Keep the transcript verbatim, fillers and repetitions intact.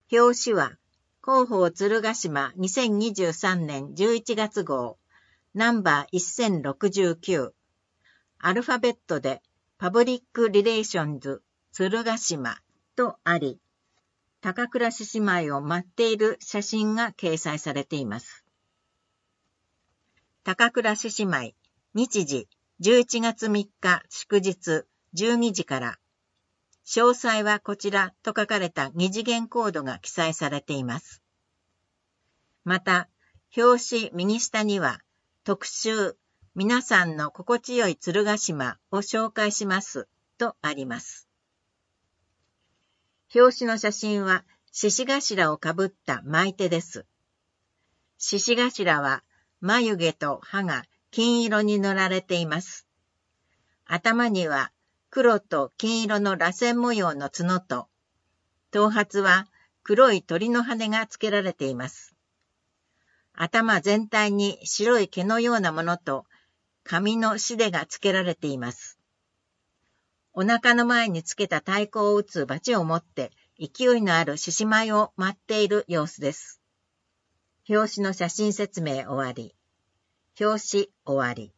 表紙は、広報鶴ヶ島にせんにじゅうさんねんじゅういちがつ号、ナンバーせんろくじゅうきゅう。アルファベットで、パブリックリレーションズ鶴ヶ島とあり、高倉獅子舞を舞っている写真が掲載されています。高倉獅子舞、日時じゅういちがつみっか祝日じゅうにじから、詳細はこちらと書かれた二次元コードが記載されています。また、表紙右下には特集、皆さんの心地よい鶴ヶ島を紹介しますとあります。表紙の写真は獅子頭をかぶった舞手です。獅子頭は眉毛と歯が金色に塗られています。頭には黒と金色の螺旋模様の角と、頭髪は黒い鳥の羽がつけられています。頭全体に白い毛のようなものと、紙のシデがつけられています。お腹の前につけた太鼓を打つバチを持って、勢いのある獅子舞を舞っている様子です。表紙の写真説明終わり。表紙終わり。